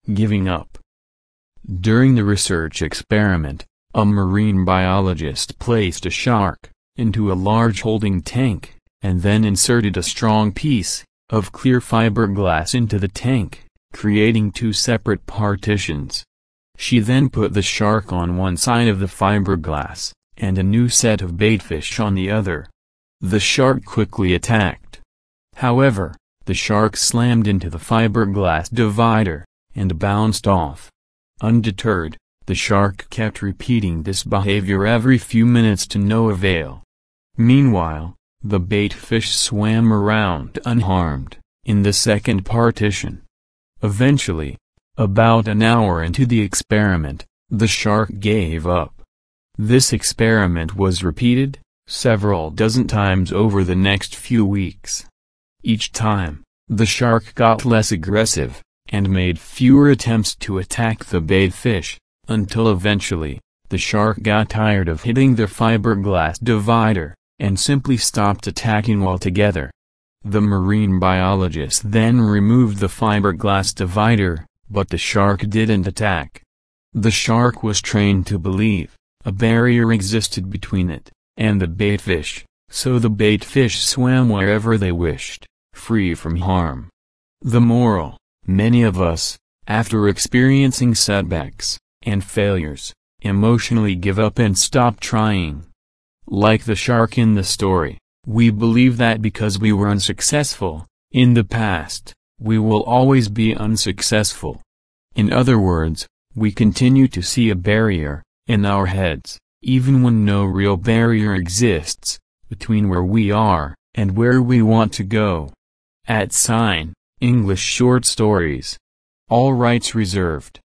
giving up. During the research experiment, a marine biologist placed a shark into a large holding tank, and then inserted a strong piece of clear fiberglass into the tank, creating two separate partitions. She then put the shark on one side of the fiberglass, and a new set of baitfish on the other. The shark quickly attacked. However, the shark slammed into the fiberglass divider, and bounced off. Undeterred, the shark kept repeating this behavior every few minutes to no avail. Meanwhile, the baitfish swam around unharmed, in the second partition. Eventually, about an hour into the experiment, the shark gave up. This experiment was repeated several dozen times over the next few weeks. Each time, the shark got less aggressive, and made fewer attempts to attack the baitfish, until eventually, the shark got tired of hitting the fiberglass divider, and simply stopped attacking altogether. The marine biologist then removed the fiberglass divider, but the shark didn't attack. The shark was trained to believe a barrier existed between it and the baitfish, so the baitfish swam wherever they wished, free from harm. The moral: many of us, after experiencing setbacks and failures, emotionally give up and stop trying. Like the shark in the story, we believe that because we were unsuccessful in the past, we will always be unsuccessful. In other words, we continue to see a barrier in our heads, even when no real barrier exists between where we are and where we want to go. @ English Short Stories. All rights reserved.